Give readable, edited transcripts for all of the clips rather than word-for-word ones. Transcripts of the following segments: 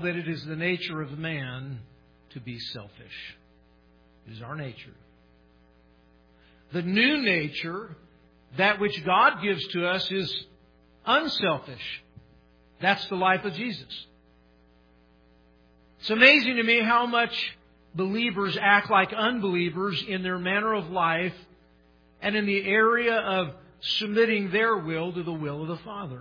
that it is the nature of man to be selfish. It is our nature. The new nature, that which God gives to us, is unselfish. That's the life of Jesus. It's amazing to me how much believers act like unbelievers in their manner of life and in the area of submitting their will to the will of the Father.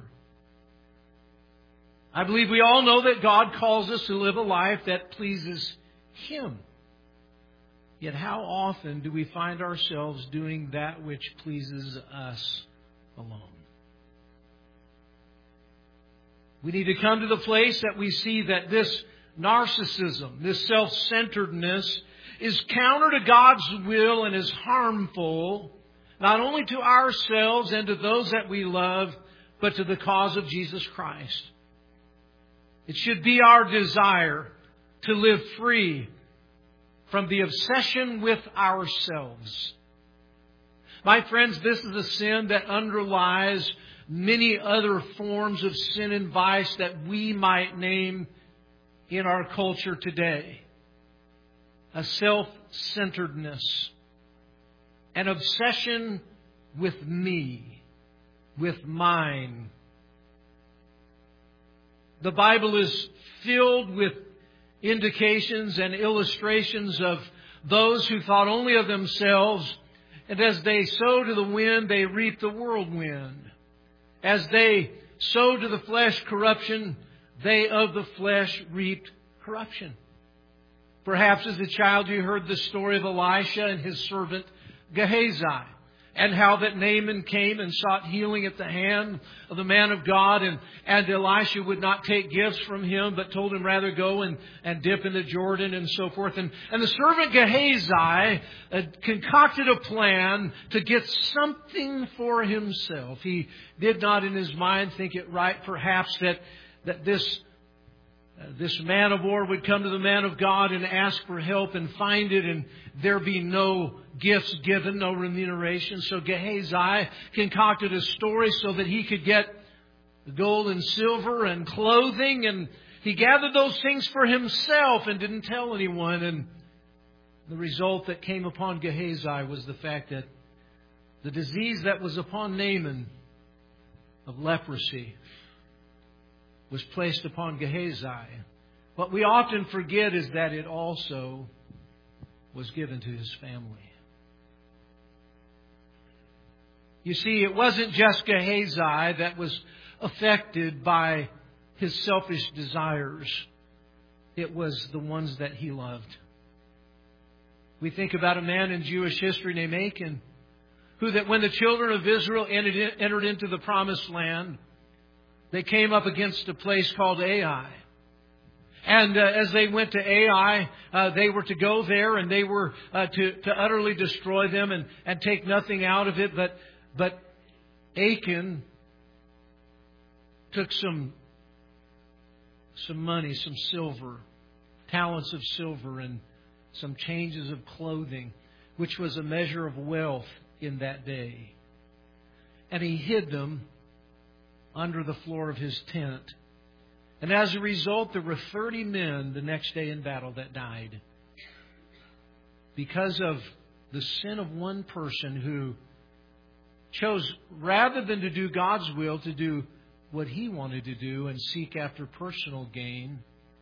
I believe we all know that God calls us to live a life that pleases Him. Yet how often do we find ourselves doing that which pleases us alone? We need to come to the place that we see that this narcissism, this self-centeredness, is counter to God's will and is harmful, not only to ourselves and to those that we love, but to the cause of Jesus Christ. It should be our desire to live free from the obsession with ourselves. My friends, this is a sin that underlies many other forms of sin and vice that we might name in our culture today. A self-centeredness, an obsession with me, with mine. The Bible is filled with indications and illustrations of those who thought only of themselves, and as they sow to the wind, they reap the whirlwind. As they sow to the flesh corruption, they of the flesh reaped corruption. Perhaps as a child you heard the story of Elisha and his servant Gehazi, and how that Naaman came and sought healing at the hand of the man of God, and Elisha would not take gifts from him, but told him rather go and dip in the Jordan and so forth. And the servant Gehazi concocted a plan to get something for himself. He did not in his mind think it right, perhaps, that this man of war would come to the man of God and ask for help and find it, and there be no gifts given, no remuneration. So Gehazi concocted a story so that he could get gold and silver and clothing, and he gathered those things for himself and didn't tell anyone. And the result that came upon Gehazi was the fact that the disease that was upon Naaman of leprosy was placed upon Gehazi. What we often forget is that it also was given to his family. You see, it wasn't just Gehazi that was affected by his selfish desires. It was the ones that he loved. We think about a man in Jewish history named Achan, who that when the children of Israel entered into the promised land, they came up against a place called Ai. And as they went to Ai, they were to go there and they were to utterly destroy them and take nothing out of it. But Achan took some money, some silver, talents of silver, and some changes of clothing, which was a measure of wealth in that day. And he hid them under the floor of his tent. And as a result, there were 30 men the next day in battle that died because of the sin of one person who chose, rather than to do God's will, to do what he wanted to do and seek after personal gain.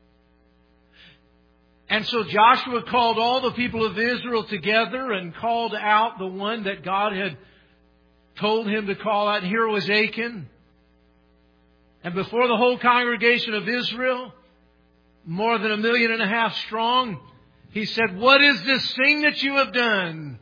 And so Joshua called all the people of Israel together and called out the one that God had told him to call out. Here was Achan. And before the whole congregation of Israel, more than 1.5 million strong, he said, "What is this thing that you have done?"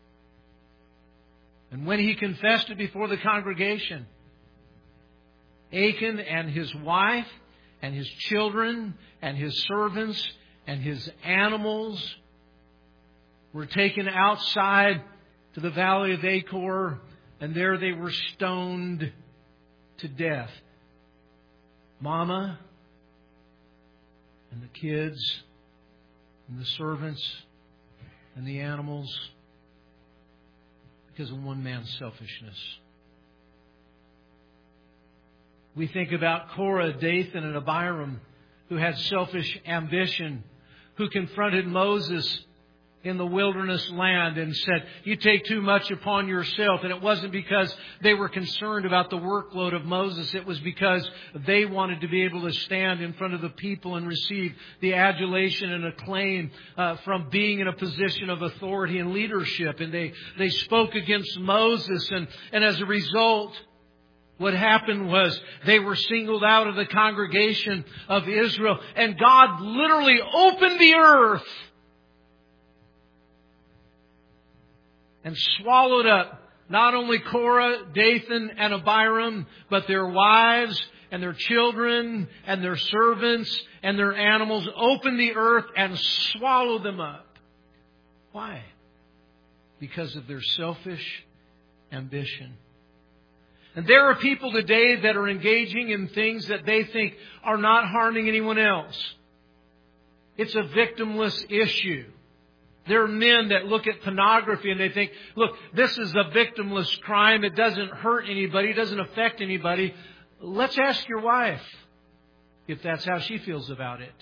And when he confessed it before the congregation, Achan and his wife and his children and his servants and his animals were taken outside to the valley of Achor, and there they were stoned to death. Mama and the kids and the servants and the animals, because of one man's selfishness. We think about Korah, Dathan, and Abiram, who had selfish ambition, who confronted Moses in the wilderness land and said, "You take too much upon yourself." And it wasn't because they were concerned about the workload of Moses. It was because they wanted to be able to stand in front of the people and receive the adulation and acclaim from being in a position of authority and leadership. And they spoke against Moses. And as a result, what happened was they were singled out of the congregation of Israel. And God literally opened the earth and swallowed up not only Korah, Dathan, and Abiram, but their wives and their children and their servants and their animals. Opened the earth and swallowed them up. Why? Because of their selfish ambition. And there are people today that are engaging in things that they think are not harming anyone else. It's a victimless issue. There are men that look at pornography and they think, look, this is a victimless crime. It doesn't hurt anybody. It doesn't affect anybody. Let's ask your wife if that's how she feels about it.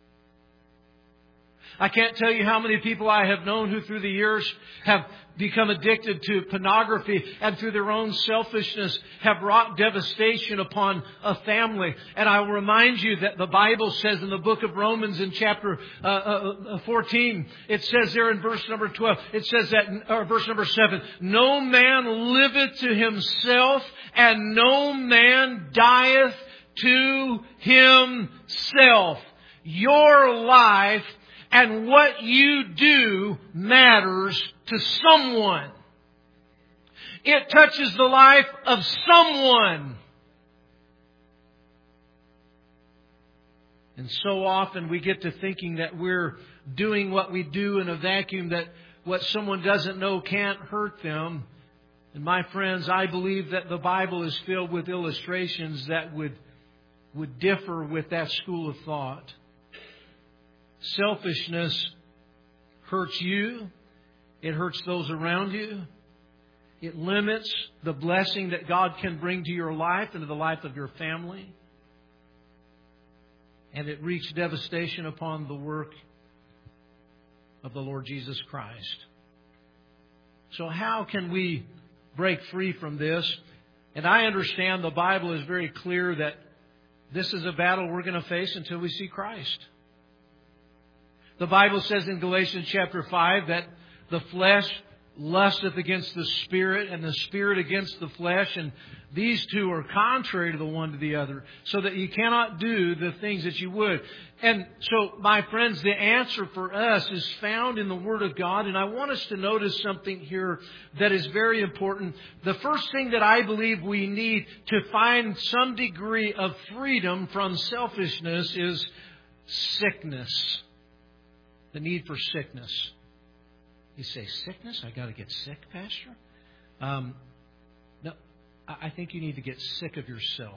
I can't tell you how many people I have known who through the years have become addicted to pornography and through their own selfishness have wrought devastation upon a family. And I will remind you that the Bible says in the book of Romans in chapter 14, it says there in verse number 12, it says that, or verse number 7, "No man liveth to himself, and no man dieth to himself." Your life and what you do matters to someone. It touches the life of someone. And so often we get to thinking that we're doing what we do in a vacuum, that what someone doesn't know can't hurt them. And my friends, I believe that the Bible is filled with illustrations that would differ with that school of thought. Selfishness hurts you. It hurts those around you. It limits the blessing that God can bring to your life and to the life of your family. And it wreaks devastation upon the work of the Lord Jesus Christ. So how can we break free from this? And I understand the Bible is very clear that this is a battle we're going to face until we see Christ. The Bible says in Galatians chapter 5 that the flesh lusteth against the Spirit and the Spirit against the flesh. And these two are contrary to the one to the other, so that you cannot do the things that you would. And so, my friends, the answer for us is found in the Word of God. And I want us to notice something here that is very important. The first thing that I believe we need to find some degree of freedom from selfishness is sickness. The need for sickness. You say, sickness? I got to get sick, Pastor? No, I think you need to get sick of yourself.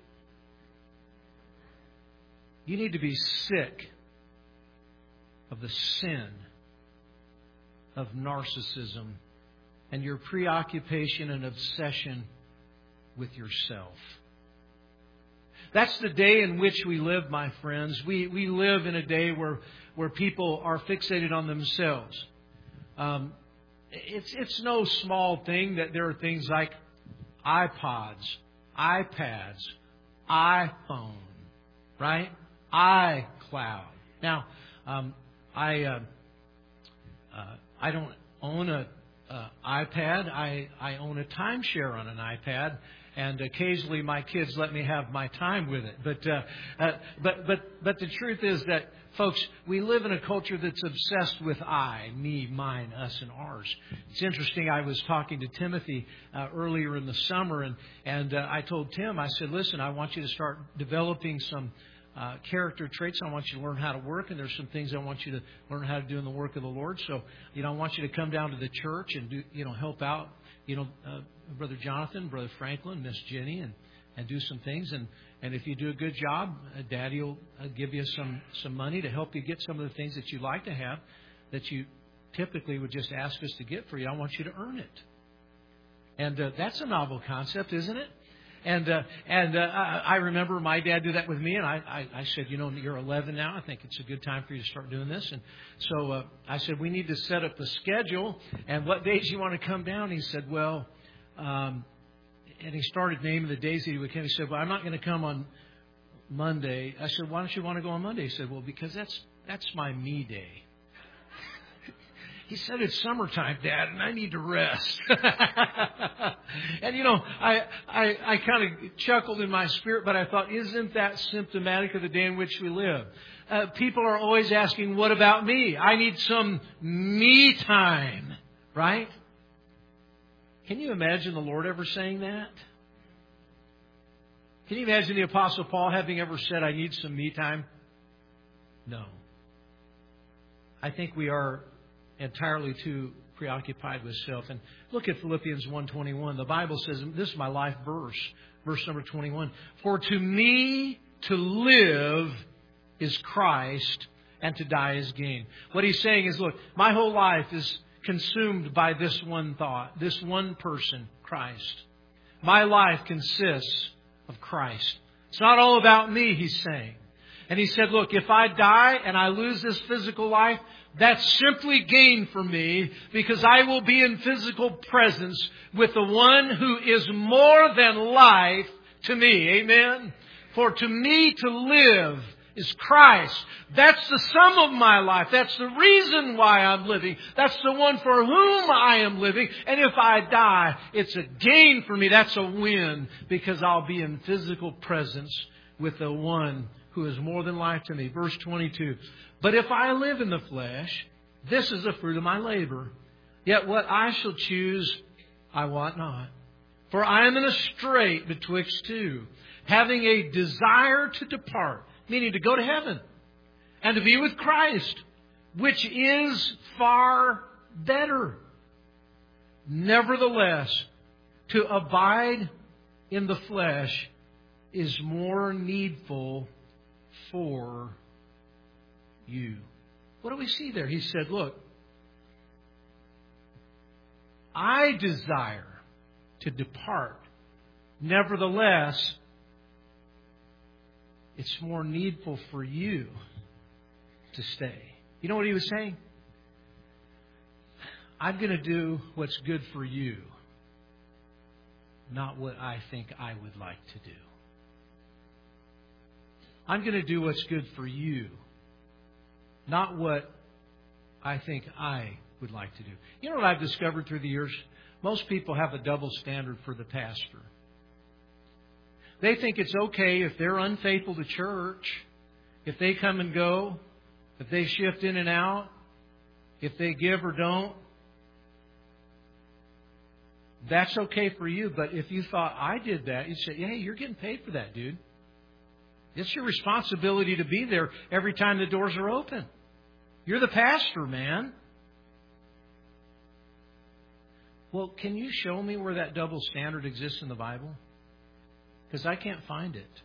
You need to be sick of the sin of narcissism and your preoccupation and obsession with yourself. That's the day in which we live, my friends. We live in a day where people are fixated on themselves. It's no small thing that there are things like iPods, iPads, iPhone, right? iCloud. Now, I don't own an iPad. I own a timeshare on an iPad. And occasionally my kids let me have my time with it. But the truth is that, folks, we live in a culture that's obsessed with I, me, mine, us, and ours. It's interesting. I was talking to Timothy earlier in the summer, and I told Tim, I said, listen, I want you to start developing some character traits. I want you to learn how to work, and there's some things I want you to learn how to do in the work of the Lord. So, I want you to come down to the church and do, help out, Brother Jonathan, Brother Franklin, Miss Jenny, and do some things. And if you do a good job, Daddy will give you some money to help you get some of the things that you like to have that you typically would just ask us to get for you. I want you to earn it. And that's a novel concept, isn't it? I remember my dad did that with me, and I said, you know, you're 11 now. I think it's a good time for you to start doing this. And so I said, we need to set up the schedule. And what days you want to come down? He said, well, and he started naming the days that he would come. He said, well, I'm not going to come on Monday. I said, why don't you want to go on Monday? He said, well, because that's my me day. He said, it's summertime, Dad, and I need to rest. And, you know, I kind of chuckled in my spirit, but I thought, isn't that symptomatic of the day in which we live? People are always asking, what about me? I need some me time, right? Can you imagine the Lord ever saying that? Can you imagine the Apostle Paul having ever said, I need some me time? No. I think we are entirely too preoccupied with self. And look at Philippians 1:21. The Bible says, this is my life verse, verse number 21. For to me to live is Christ, and to die is gain. What he's saying is, look, my whole life is consumed by this one thought, this one person, Christ. My life consists of Christ. It's not all about me, he's saying. And he said, look, if I die and I lose this physical life, that's simply gain for me, because I will be in physical presence with the one who is more than life to me. Amen? For to me to live is Christ. That's the sum of my life. That's the reason why I'm living. That's the one for whom I am living. And if I die, it's a gain for me. That's a win, because I'll be in physical presence with the one who is more than life to me. Verse 22. But if I live in the flesh, this is the fruit of my labor. Yet what I shall choose, I want not. For I am in a strait betwixt two, having a desire to depart, meaning to go to heaven, and to be with Christ, which is far better. Nevertheless, to abide in the flesh is more needful for you. What do we see there? He said, look, I desire to depart. Nevertheless, it's more needful for you to stay. You know what he was saying? I'm going to do what's good for you, not what I think I would like to do. I'm going to do what's good for you, not what I think I would like to do. You know what I've discovered through the years? Most people have a double standard for the pastor. They think it's okay if they're unfaithful to church, if they come and go, if they shift in and out, if they give or don't. That's okay for you. But if you thought I did that, you'd say, hey, you're getting paid for that, dude. It's your responsibility to be there every time the doors are open. You're the pastor, man. Well, can you show me where that double standard exists in the Bible? Because I can't find it.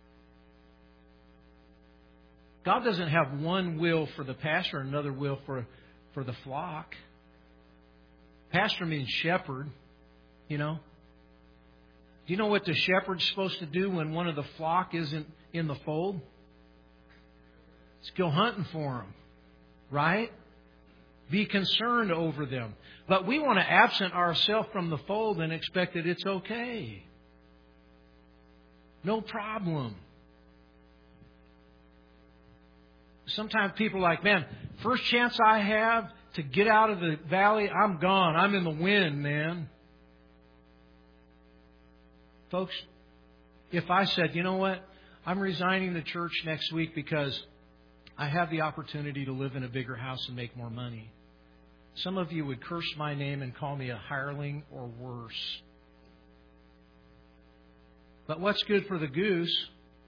God doesn't have one will for the pastor and another will for the flock. Pastor means shepherd, you know. Do you know what the shepherd's supposed to do when one of the flock isn't in the fold? It's go hunting for them, right? Be concerned over them. But we want to absent ourselves from the fold and expect that it's okay. No problem. Sometimes people are like, man, first chance I have to get out of the valley, I'm gone. I'm in the wind, man. Folks, if I said, you know what, I'm resigning the church next week because I have the opportunity to live in a bigger house and make more money, some of you would curse my name and call me a hireling or worse. But what's good for the goose?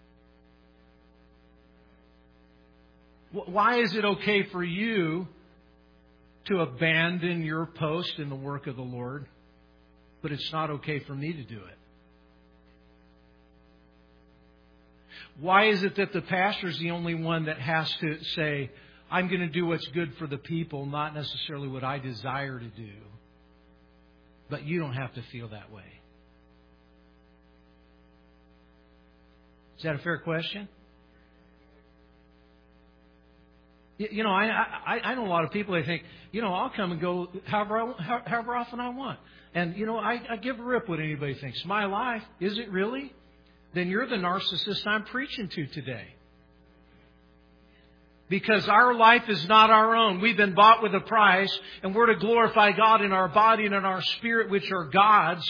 Why is it okay for you to abandon your post in the work of the Lord, but it's not okay for me to do it? Why is it that the pastor is the only one that has to say, I'm going to do what's good for the people, not necessarily what I desire to do? But you don't have to feel that way. Is that a fair question? You know, I know a lot of people, they think, you know, I'll come and go however often I want. And, you know, I give a rip what anybody thinks. My life, is it really? Then you're the narcissist I'm preaching to today. Because our life is not our own. We've been bought with a price, and we're to glorify God in our body and in our spirit, which are God's.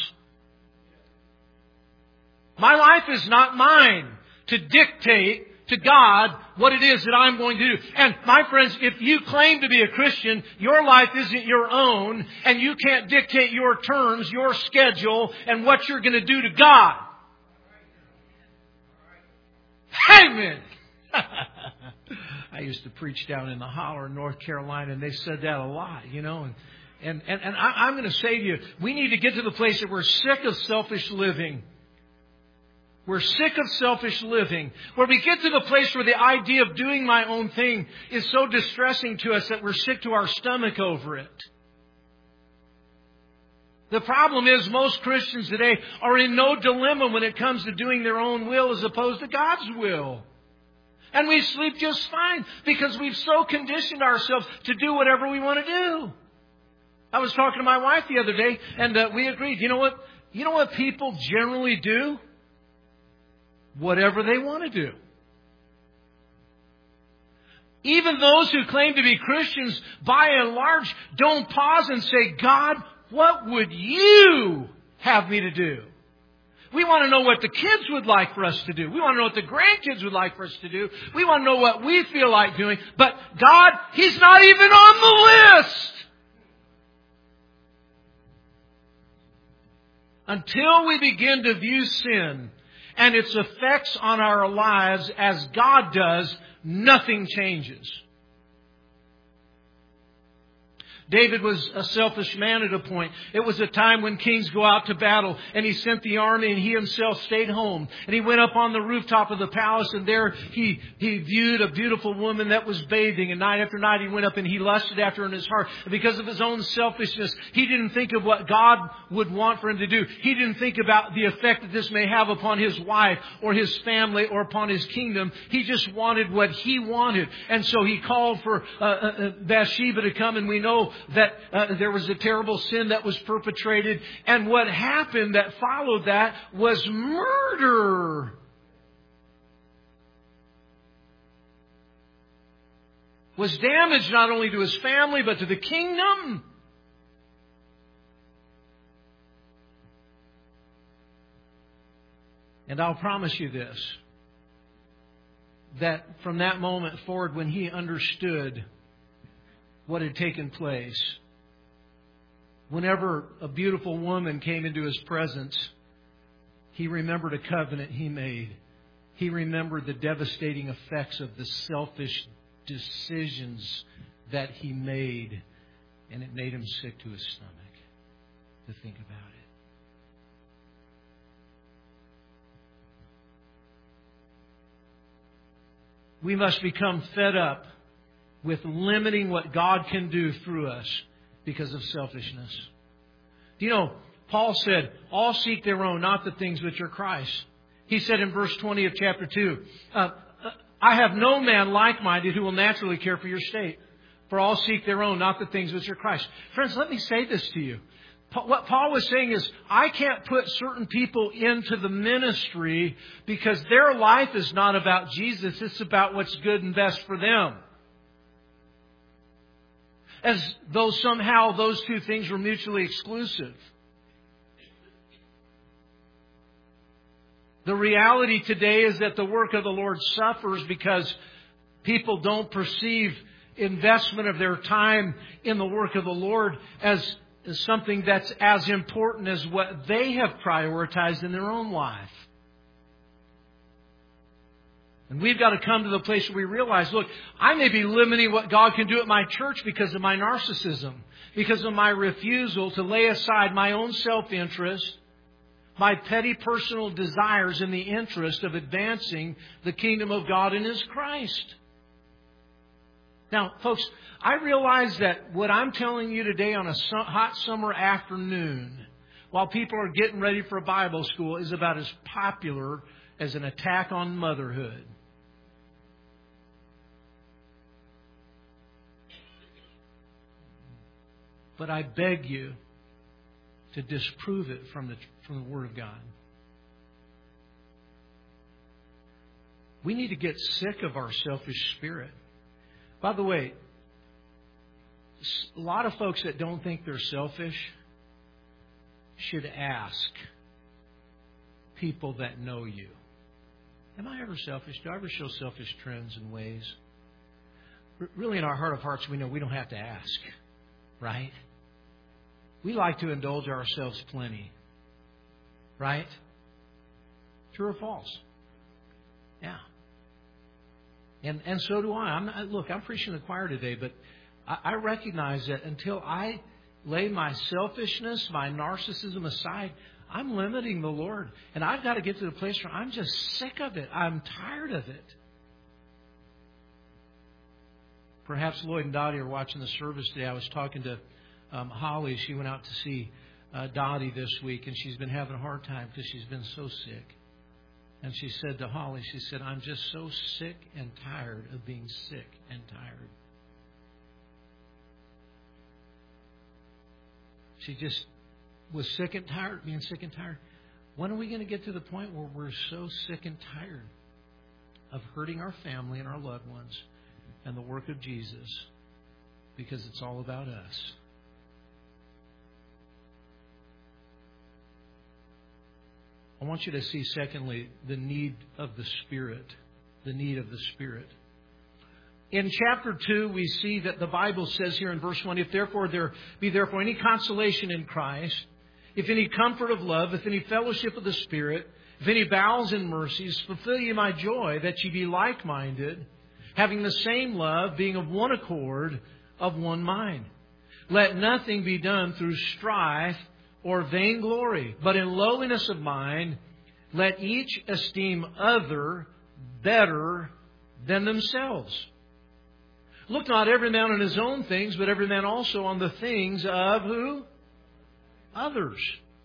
My life is not mine to dictate to God what it is that I'm going to do. And my friends, if you claim to be a Christian, your life isn't your own, and you can't dictate your terms, your schedule, and what you're going to do to God. Amen. I used to preach down in the holler in North Carolina, and they said that a lot, you know. And I'm going to say to you, we need to get to the place that we're sick of selfish living. We're sick of selfish living. Where we get to the place where the idea of doing my own thing is so distressing to us that we're sick to our stomach over it. The problem is most Christians today are in no dilemma when it comes to doing their own will as opposed to God's will. And we sleep just fine because we've so conditioned ourselves to do whatever we want to do. I was talking to my wife the other day, and we agreed. You know what? You know what people generally do? Whatever they want to do. Even those who claim to be Christians, by and large, don't pause and say, God, what would you have me to do? We want to know what the kids would like for us to do. We want to know what the grandkids would like for us to do. We want to know what we feel like doing. But God, He's not even on the list. Until we begin to view sin and its effects on our lives as God does, nothing changes. David was a selfish man at a point. It was a time when kings go out to battle, and he sent the army, and he himself stayed home. And he went up on the rooftop of the palace, and there he viewed a beautiful woman that was bathing. And night after night he went up and he lusted after her in his heart. And because of his own selfishness, he didn't think of what God would want for him to do. He didn't think about the effect that this may have upon his wife or his family or upon his kingdom. He just wanted what he wanted. And so he called for Bathsheba to come, and we know that there was a terrible sin that was perpetrated. And what happened that followed that was murder. Was damage not only to his family, but to the kingdom. And I'll promise you this, that from that moment forward, when he understood what had taken place, whenever a beautiful woman came into his presence, he remembered a covenant he made. He remembered the devastating effects of the selfish decisions that he made, and it made him sick to his stomach to think about it. We must become fed up with limiting what God can do through us because of selfishness. Do you know, Paul said, all seek their own, not the things which are Christ's. He said in verse 20 of chapter 2, I have no man like-minded who will naturally care for your state. For all seek their own, not the things which are Christ's. Friends, let me say this to you. What Paul was saying is, I can't put certain people into the ministry because their life is not about Jesus. It's about what's good and best for them. As though somehow those two things were mutually exclusive. The reality today is that the work of the Lord suffers because people don't perceive investment of their time in the work of the Lord as something that's as important as what they have prioritized in their own life. And we've got to come to the place where we realize, look, I may be limiting what God can do at my church because of my narcissism, because of my refusal to lay aside my own self-interest, my petty personal desires in the interest of advancing the kingdom of God in His Christ. Now, folks, I realize that what I'm telling you today on a hot summer afternoon, while people are getting ready for a Bible school, is about as popular as an attack on motherhood. But I beg you to disprove it from the Word of God. We need to get sick of our selfish spirit. By the way, a lot of folks that don't think they're selfish should ask people that know you. Am I ever selfish? Do I ever show selfish trends and ways? Really, in our heart of hearts, we know we don't have to ask. Right? We like to indulge ourselves plenty. Right? True or false? Yeah. And so do I. Look, I'm preaching to the choir today, but I recognize that until I lay my selfishness, my narcissism aside, I'm limiting the Lord. And I've got to get to the place where I'm just sick of it. I'm tired of it. Perhaps Lloyd and Dottie are watching the service today. I was talking to Holly. She went out to see Dottie this week, and she's been having a hard time because she's been so sick. And she said to Holly, she said, I'm just so sick and tired of being sick and tired. She just was sick and tired, being sick and tired. When are we going to get to the point where we're so sick and tired of hurting our family and our loved ones and the work of Jesus because it's all about us? I want you to see, secondly, the need of the Spirit. The need of the Spirit. In chapter 2, we see that the Bible says here in verse 1, if therefore there be therefore any consolation in Christ, if any comfort of love, if any fellowship of the Spirit, if any bowels and mercies, fulfill ye my joy, that ye be like-minded, having the same love, being of one accord, of one mind. Let nothing be done through strife or vainglory, but in lowliness of mind, let each esteem other better than themselves. Look not every man on his own things, but every man also on the things of who? Others.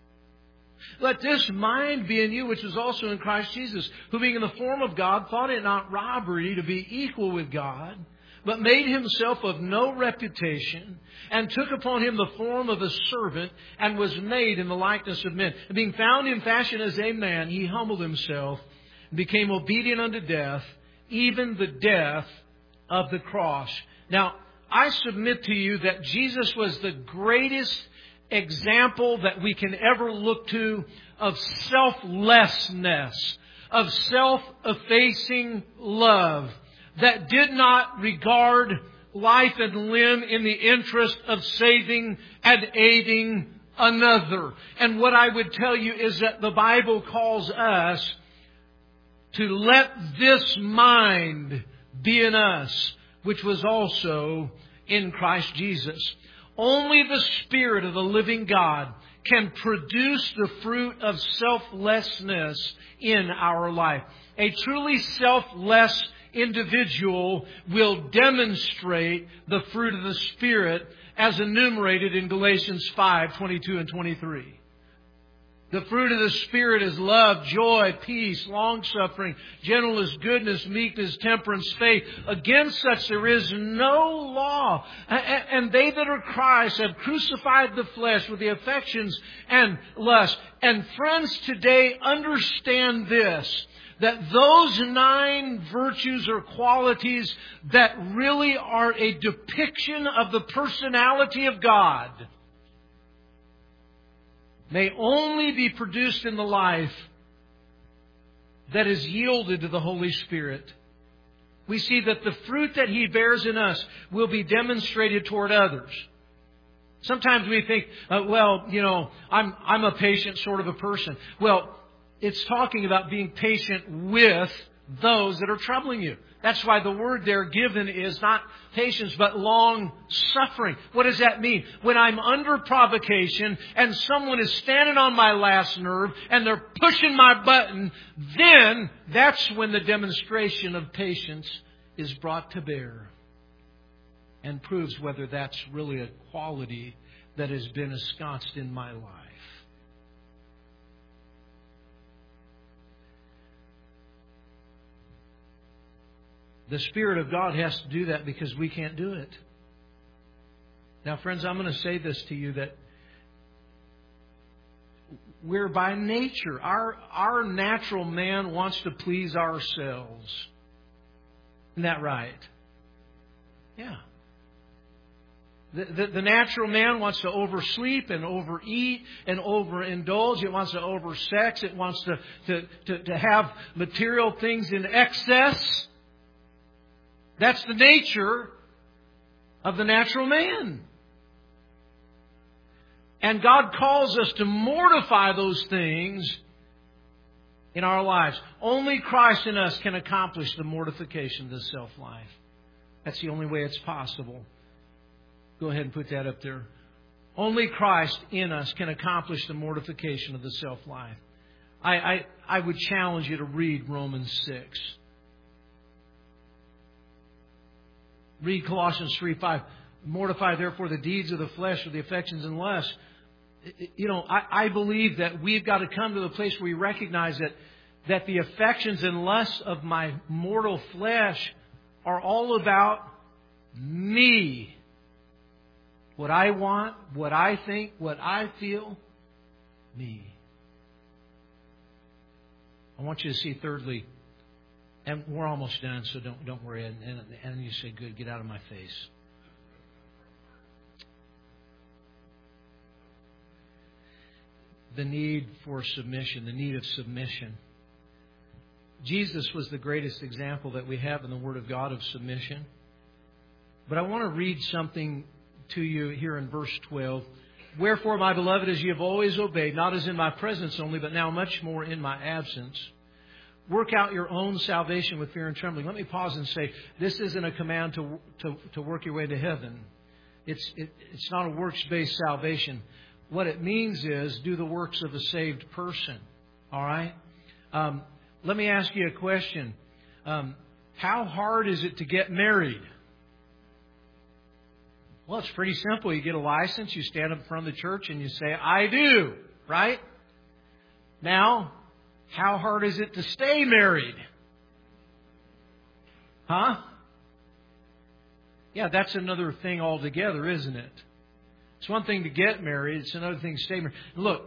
Let this mind be in you, which was also in Christ Jesus, who being in the form of God, thought it not robbery to be equal with God, but made himself of no reputation, and took upon him the form of a servant, and was made in the likeness of men. And being found in fashion as a man, he humbled himself, and became obedient unto death, even the death of the cross. Now, I submit to you that Jesus was the greatest example that we can ever look to of selflessness, of self-effacing love, that did not regard life and limb in the interest of saving and aiding another. And what I would tell you is that the Bible calls us to let this mind be in us, which was also in Christ Jesus. Only the Spirit of the living God can produce the fruit of selflessness in our life. A truly selfless individual will demonstrate the fruit of the Spirit as enumerated in Galatians 5:22 and 23. The fruit of the Spirit is love, joy, peace, long-suffering, gentleness, goodness, meekness, temperance, faith. Against such there is no law. And they that are Christ have crucified the flesh with the affections and lust. And friends, today understand this, that those 9 virtues or qualities that really are a depiction of the personality of God may only be produced in the life that is yielded to the Holy Spirit. We see that the fruit that He bears in us will be demonstrated toward others. Sometimes we think, I'm a patient sort of a person. Well, it's talking about being patient with those that are troubling you. That's why the word there given is not patience, but long suffering. What does that mean? When I'm under provocation and someone is standing on my last nerve and they're pushing my button, then that's when the demonstration of patience is brought to bear and proves whether that's really a quality that has been ensconced in my life. The Spirit of God has to do that because we can't do it. Now, friends, I'm going to say this to you, that we're by nature, our natural man wants to please ourselves. Isn't that right? Yeah. The natural man wants to oversleep and overeat and overindulge. It wants to oversex. It wants to have material things in excess. That's the nature of the natural man. And God calls us to mortify those things in our lives. Only Christ in us can accomplish the mortification of the self-life. That's the only way it's possible. Go ahead and put that up there. Only Christ in us can accomplish the mortification of the self-life. I would challenge you to read Romans 6. Read Colossians 3:5. Mortify therefore the deeds of the flesh or the affections and lusts. I believe that we've got to come to the place where we recognize that the affections and lusts of my mortal flesh are all about me. What I want, what I think, what I feel, me. I want you to see thirdly, and we're almost done, so don't worry. And you say, good, get out of my face. The need for submission, the need of submission. Jesus was the greatest example that we have in the Word of God of submission. But I want to read something to you here in verse 12. Wherefore, my beloved, as ye have always obeyed, not as in my presence only, but now much more in my absence, work out your own salvation with fear and trembling. Let me pause and say, this isn't a command to work your way to heaven. It's not a works-based salvation. What it means is do the works of a saved person. All right? Let me ask you a question. How hard is it to get married? Well, it's pretty simple. You get a license, you stand up in front of the church, and you say, I do. Right? Now, how hard is it to stay married? Huh? Yeah, that's another thing altogether, isn't it? It's one thing to get married. It's another thing to stay married. Look,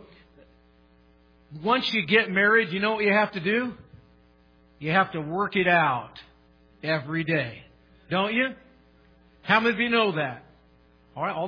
once you get married, you know what you have to do? You have to work it out every day. Don't you? How many of you know that? All right, all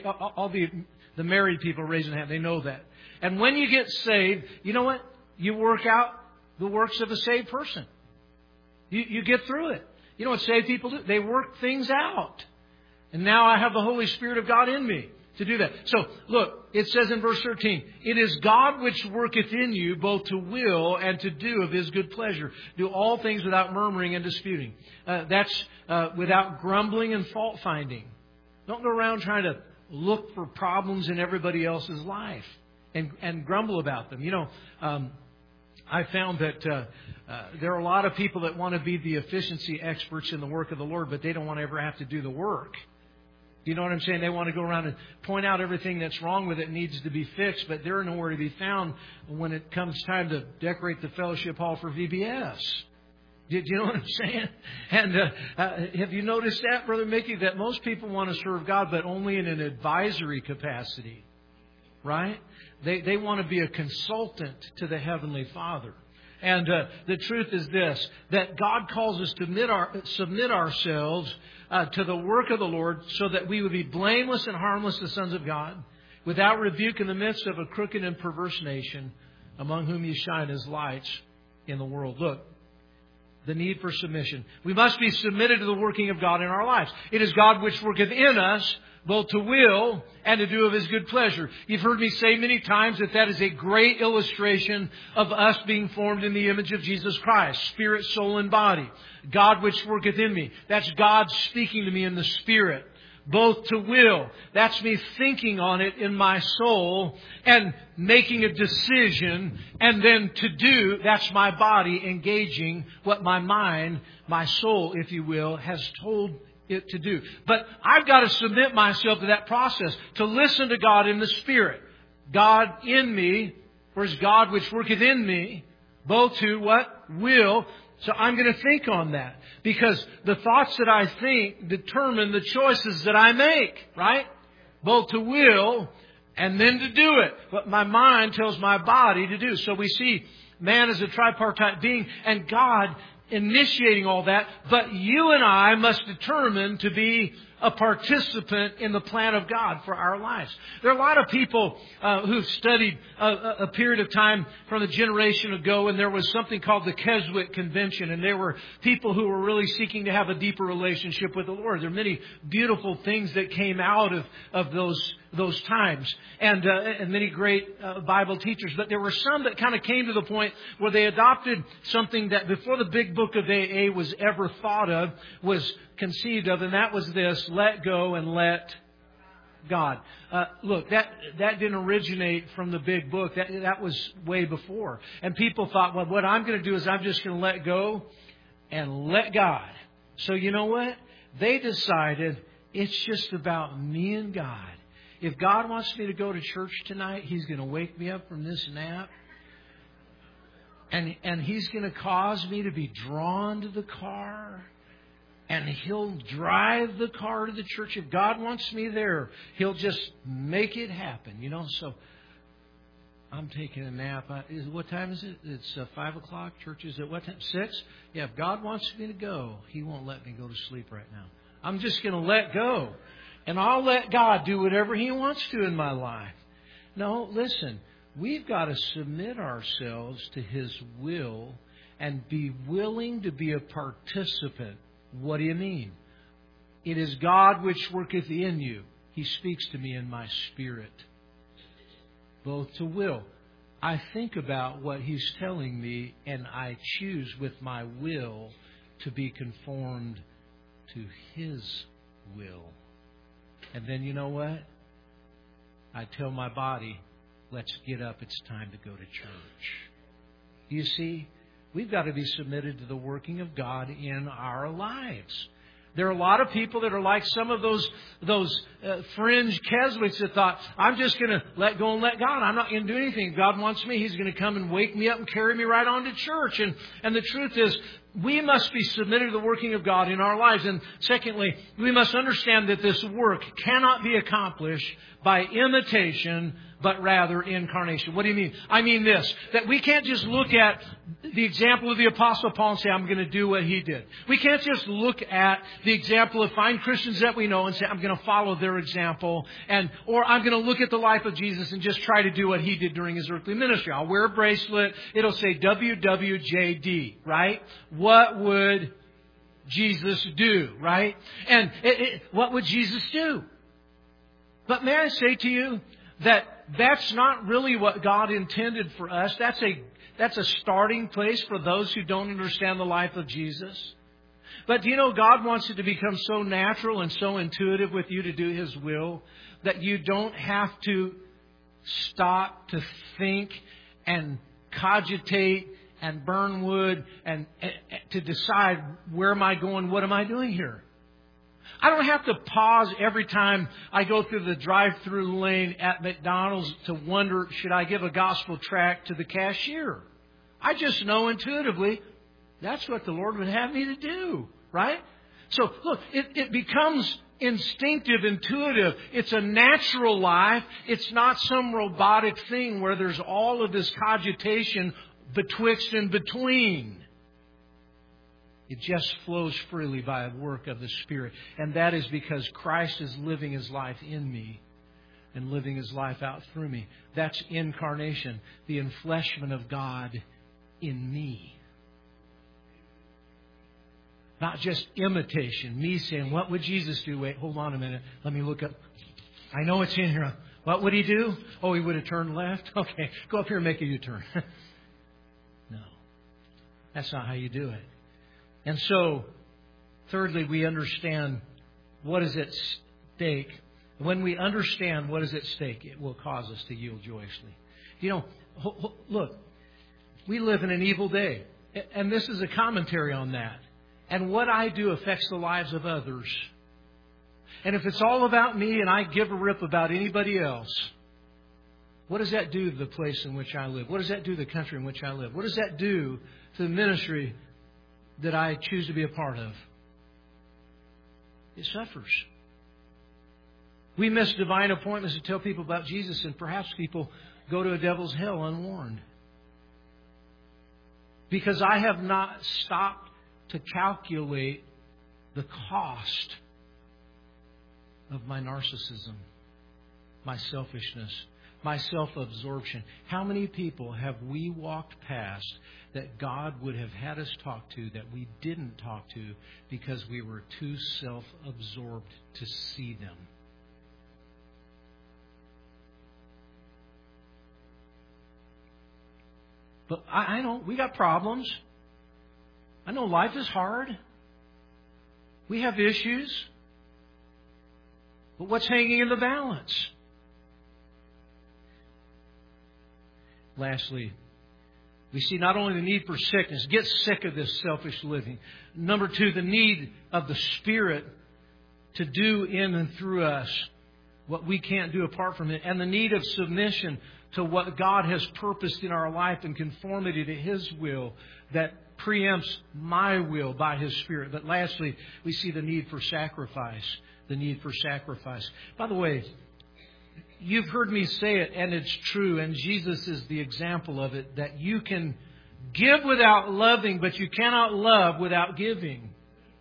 the married people raising their hand, they know that. And when you get saved, you know what? You work out the works of a saved person. You get through it. You know what saved people do? They work things out. And now I have the Holy Spirit of God in me to do that. So, look, it says in verse 13, it is God which worketh in you both to will and to do of His good pleasure. Do all things without murmuring and disputing. That's without grumbling and fault finding. Don't go around trying to look for problems in everybody else's life and grumble about them. You know, I found that there are a lot of people that want to be the efficiency experts in the work of the Lord, but they don't want to ever have to do the work. You know what I'm saying? They want to go around and point out everything that's wrong with it and needs to be fixed, but they're nowhere to be found when it comes time to decorate the fellowship hall for VBS. Do you know what I'm saying? And have you noticed that, Brother Mickey, that most people want to serve God, but only in an advisory capacity, right? They want to be a consultant to the Heavenly Father. And the truth is this, that God calls us to submit ourselves to the work of the Lord so that we would be blameless and harmless, the sons of God, without rebuke in the midst of a crooked and perverse nation, among whom you shine as lights in the world. Look, the need for submission. We must be submitted to the working of God in our lives. It is God which worketh in us, both to will and to do of His good pleasure. You've heard me say many times that is a great illustration of us being formed in the image of Jesus Christ, spirit, soul, and body. God which worketh in me. That's God speaking to me in the Spirit. Both to will. That's me thinking on it in my soul and making a decision. And then to do, that's my body engaging what my mind, my soul, if you will, has told it to do. But I've got to submit myself to that process, to listen to God in the Spirit. God in me, whereas God which worketh in me, both to what? Will. So I'm going to think on that, because the thoughts that I think determine the choices that I make, right? Both to will and then to do it. What my mind tells my body to do. So we see man as a tripartite being and God initiating all that. But you and I must determine to be a participant in the plan of God for our lives. There are a lot of people who've studied a period of time from a generation ago, and there was something called the Keswick Convention, and there were people who were really seeking to have a deeper relationship with the Lord. There are many beautiful things that came out of those times, and many great Bible teachers. But there were some that kind of came to the point where they adopted something that before the big book of AA was ever thought of, was conceived of, and that was this: let go and let God. Look, that didn't originate from the big book. That was way before. And people thought, well, what I'm going to do is I'm just going to let go and let God. So you know what? They decided it's just about me and God. If God wants me to go to church tonight, He's going to wake me up from this nap. And He's going to cause me to be drawn to the car. And He'll drive the car to the church. If God wants me there, He'll just make it happen. You know, so I'm taking a nap. What time is it? It's 5 o'clock. Church is at what time? 6? Yeah, if God wants me to go, He won't let me go to sleep right now. I'm just going to let go. And I'll let God do whatever He wants to in my life. No, listen. We've got to submit ourselves to His will and be willing to be a participant. What do you mean? It is God which worketh in you. He speaks to me in my spirit. Both to will. I think about what He's telling me, and I choose with my will to be conformed to His will. And then you know what? I tell my body, let's get up. It's time to go to church. You see? We've got to be submitted to the working of God in our lives. There are a lot of people that are like some of those fringe Keswicks that thought, I'm just going to let go and let God. I'm not going to do anything. If God wants me, He's going to come and wake me up and carry me right on to church. And the truth is, we must be submitted to the working of God in our lives. And secondly, we must understand that this work cannot be accomplished by imitation, but rather incarnation. What do you mean? I mean this, that we can't just look at the example of the Apostle Paul and say, I'm going to do what he did. We can't just look at the example of fine Christians that we know and say, I'm going to follow their example. Or I'm going to look at the life of Jesus and just try to do what He did during His earthly ministry. I'll wear a bracelet. It'll say WWJD, right? What would Jesus do, right? And what would Jesus do? But may I say to you that that's not really what God intended for us. That's a starting place for those who don't understand the life of Jesus. But do you know, God wants it to become so natural and so intuitive with you to do His will that you don't have to stop to think and cogitate and burn wood and to decide, where am I going? What am I doing here? I don't have to pause every time I go through the drive-through lane at McDonald's to wonder, should I give a gospel tract to the cashier? I just know intuitively that's what the Lord would have me to do, right? So, look, it becomes instinctive, intuitive. It's a natural life. It's not some robotic thing where there's all of this cogitation betwixt and between. It just flows freely by a work of the Spirit. And that is because Christ is living His life in me and living His life out through me. That's incarnation, the enfleshment of God in me. Not just imitation, me saying, what would Jesus do? Wait, hold on a minute. Let me look up. I know it's in here. What would He do? Oh, He would have turned left? Okay, go up here and make a U-turn. No, that's not how you do it. And so, thirdly, we understand what is at stake. When we understand what is at stake, it will cause us to yield joyously. You know, look, we live in an evil day. And this is a commentary on that. And what I do affects the lives of others. And if it's all about me and I give a rip about anybody else, what does that do to the place in which I live? What does that do to the country in which I live? What does that do to the ministry that I choose to be a part of, it suffers. We miss divine appointments to tell people about Jesus, and perhaps people go to a devil's hell unwarned. Because I have not stopped to calculate the cost of my narcissism, my selfishness, my self-absorption. How many people have we walked past that God would have had us talk to that we didn't talk to because we were too self-absorbed to see them? But I know we got problems. I know life is hard. We have issues. But what's hanging in the balance? Lastly, we see not only the need for sickness, get sick of this selfish living. Number two, the need of the Spirit to do in and through us what we can't do apart from it. And the need of submission to what God has purposed in our life and conformity to His will that preempts my will by His Spirit. But lastly, we see the need for sacrifice. The need for sacrifice. By the way, you've heard me say it, and it's true, and Jesus is the example of it, that you can give without loving, but you cannot love without giving.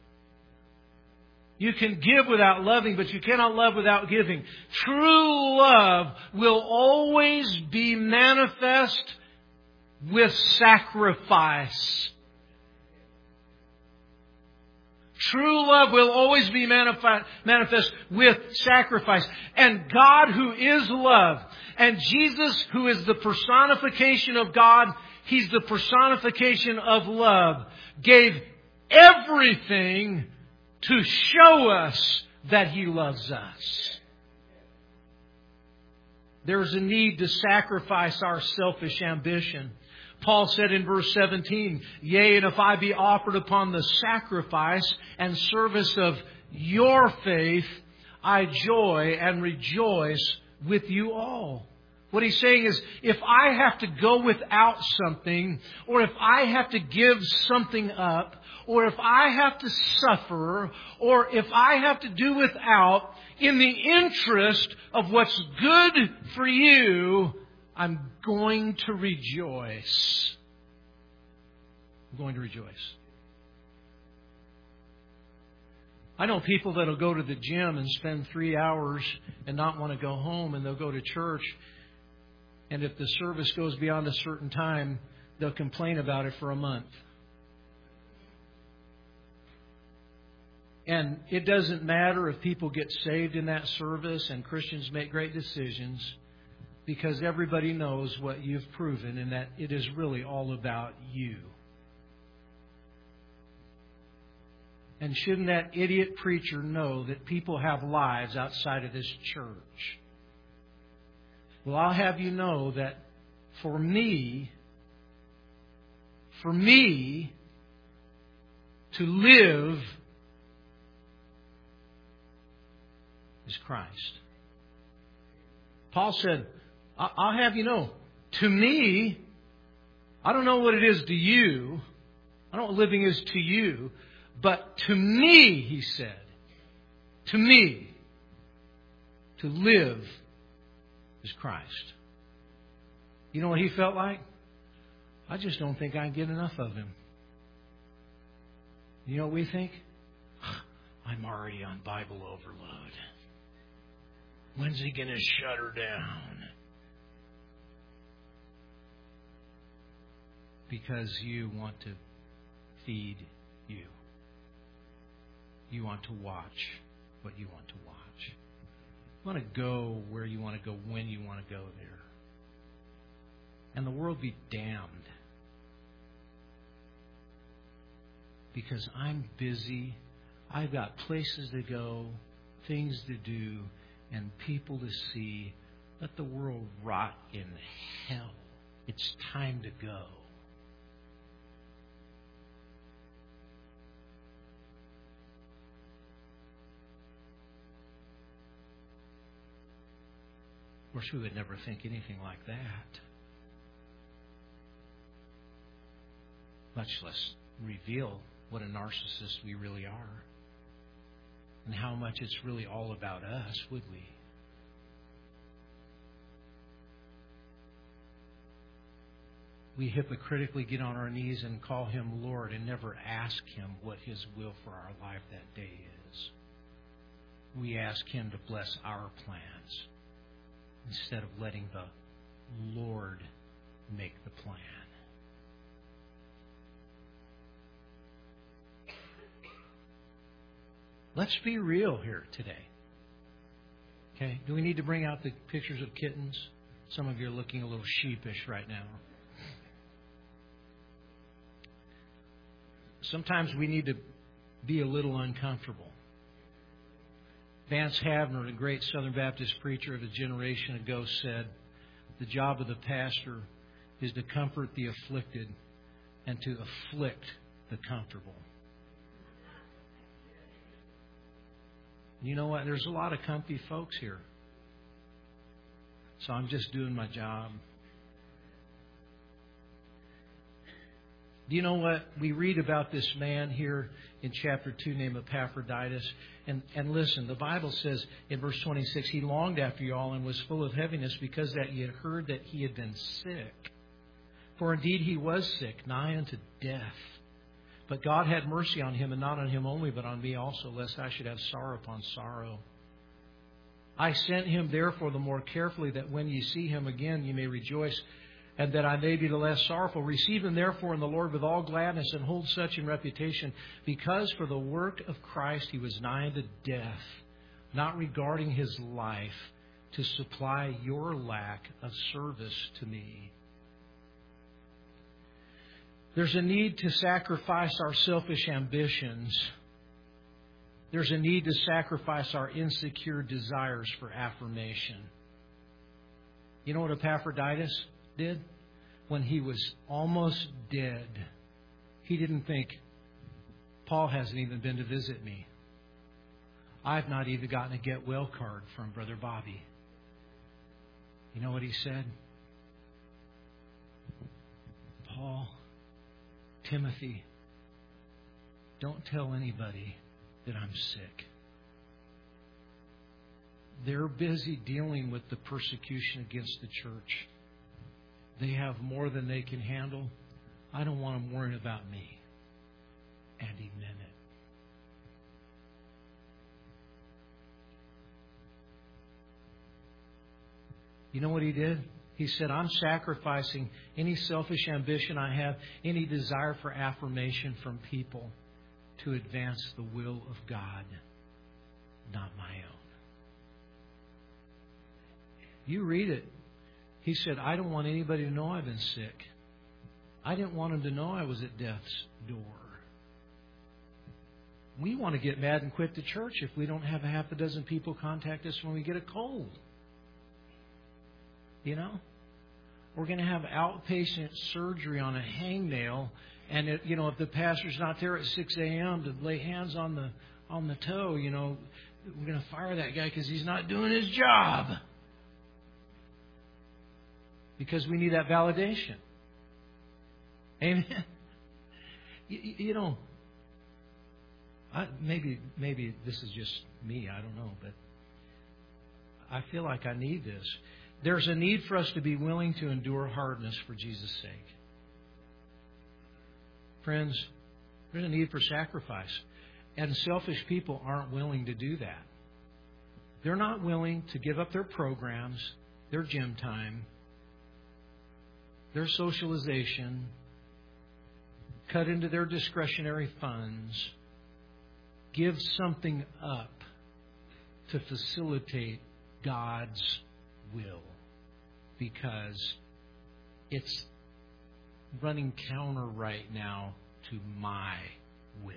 You can give without loving, but you cannot love without giving. True love will always be manifest with sacrifice. True love will always be manifest with sacrifice. And God, who is love, and Jesus, who is the personification of God, He's the personification of love, gave everything to show us that He loves us. There's a need to sacrifice our selfish ambition. Paul said in verse 17, "Yea, and if I be offered upon the sacrifice and service of your faith, I joy and rejoice with you all." What he's saying is, if I have to go without something, or if I have to give something up, or if I have to suffer, or if I have to do without, in the interest of what's good for you, I'm going to rejoice. I'm going to rejoice. I know people that will go to the gym and spend 3 hours and not want to go home, and they'll go to church. And if the service goes beyond a certain time, they'll complain about it for a month. And it doesn't matter if people get saved in that service and Christians make great decisions, because everybody knows what you've proven, and that it is really all about you. And shouldn't that idiot preacher know that people have lives outside of this church? Well, I'll have you know that for me to live is Christ. Paul said, I'll have you know, to me, I don't know what it is to you. I don't know what living is to you. But to me, he said, to me, to live is Christ. You know what he felt like? I just don't think I can get enough of Him. You know what we think? I'm already on Bible overload. When's He going to shut her down? Because you want to feed you. You want to watch what you want to watch. You want to go where you want to go, when you want to go there. And the world be damned. Because I'm busy. I've got places to go, things to do, and people to see. Let the world rot in hell. It's time to go. Of course, we would never think anything like that. Much less reveal what a narcissist we really are and how much it's really all about us, would we? We hypocritically get on our knees and call Him Lord and never ask Him what His will for our life that day is. We ask Him to bless our plans instead of letting the Lord make the plan. Let's be real here today. Okay? Do we need to bring out the pictures of kittens? Some of you are looking a little sheepish right now. Sometimes we need to be a little uncomfortable. Vance Havner, the great Southern Baptist preacher of a generation ago, said, "The job of the pastor is to comfort the afflicted and to afflict the comfortable." You know what? There's a lot of comfy folks here. So I'm just doing my job. Do you know what? We read about this man here in chapter 2 named Epaphroditus. And listen, the Bible says in verse 26, he longed after you all and was full of heaviness because that he had heard that he had been sick. For indeed he was sick, nigh unto death. But God had mercy on him, and not on him only, but on me also, lest I should have sorrow upon sorrow. I sent him therefore the more carefully, that when ye see him again ye may rejoice, and that I may be the less sorrowful. Receive him therefore in the Lord with all gladness, and hold such in reputation, because for the work of Christ he was nigh unto death, not regarding his life, to supply your lack of service to me. There's a need to sacrifice our selfish ambitions. There's a need to sacrifice our insecure desires for affirmation. You know what Epaphroditus did? When he was almost dead, he didn't think, Paul hasn't even been to visit me. I've not even gotten a get well card from Brother Bobby. You know what he said? Paul, Timothy, don't tell anybody that I'm sick. They're busy dealing with the persecution against the church. They have more than they can handle. I don't want them worrying about me. And he meant it. You know what he did? He said, I'm sacrificing any selfish ambition I have, any desire for affirmation from people, to advance the will of God, not my own. You read it. He said, I don't want anybody to know I've been sick. I didn't want them to know I was at death's door. We want to get mad and quit the church if we don't have a half a dozen people contact us when we get a cold. You know? We're going to have outpatient surgery on a hangnail, and if the pastor's not there at 6 a.m. to lay hands on the toe, we're going to fire that guy because he's not doing his job. Because we need that validation. Amen. Maybe this is just me. I don't know, but I feel like I need this. There's a need for us to be willing to endure hardness for Jesus' sake. Friends, there's a need for sacrifice. And selfish people aren't willing to do that. They're not willing to give up their programs, their gym time, their socialization, cut into their discretionary funds, give something up to facilitate God's will, because it's running counter right now to my will.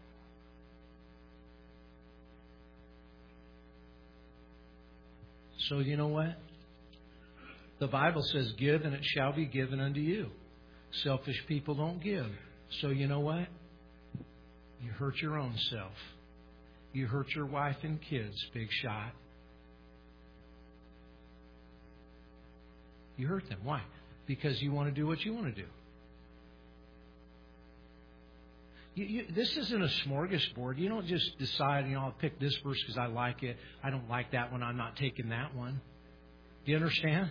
So you know what? The Bible says, give and it shall be given unto you. Selfish people don't give. So you know what? You hurt your own self. You hurt your wife and kids, big shot. You hurt them. Why? Because you want to do what you want to do. This isn't a smorgasbord. You don't just decide, I'll pick this verse because I like it. I don't like that one. I'm not taking that one. Do you understand?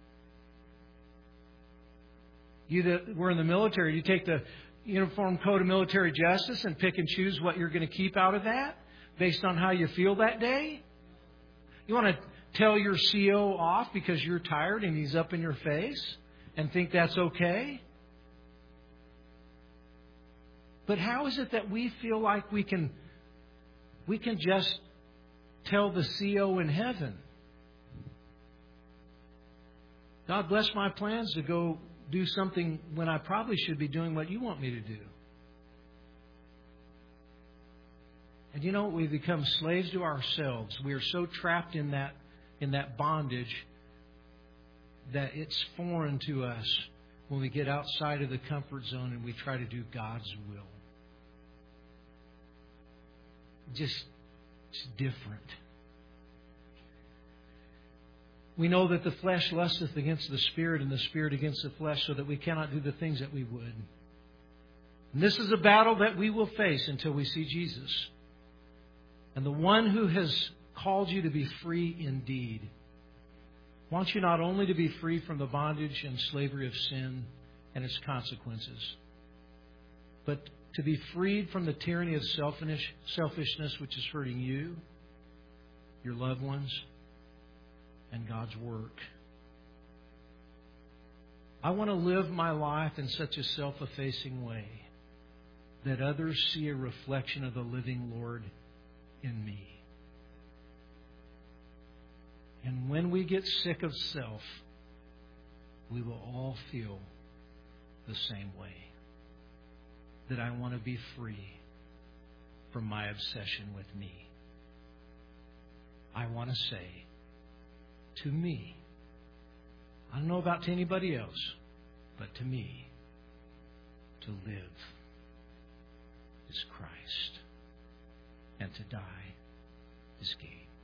You that were in the military, you take the Uniform Code of Military Justice and pick and choose what you're going to keep out of that based on how you feel that day? You want to tell your CO off because you're tired and he's up in your face and think that's okay? But how is it that we feel like we can just tell the CO in heaven, God bless my plans to go do something when I probably should be doing what you want me to do? And we become slaves to ourselves. We are so trapped in that bondage that it's foreign to us when we get outside of the comfort zone and we try to do God's will. It's different. We know that the flesh lusteth against the Spirit and the Spirit against the flesh, so that we cannot do the things that we would. And this is a battle that we will face until we see Jesus. And the one who has called you to be free indeed wants you not only to be free from the bondage and slavery of sin and its consequences, but to be freed from the tyranny of selfishness, which is hurting you, your loved ones, and God's work. I want to live my life in such a self-effacing way that others see a reflection of the living Lord in me. And when we get sick of self, we will all feel the same way. That I want to be free from my obsession with me. I want to say, to me, I don't know about to anybody else, but to me, to live is Christ, and to die is gain.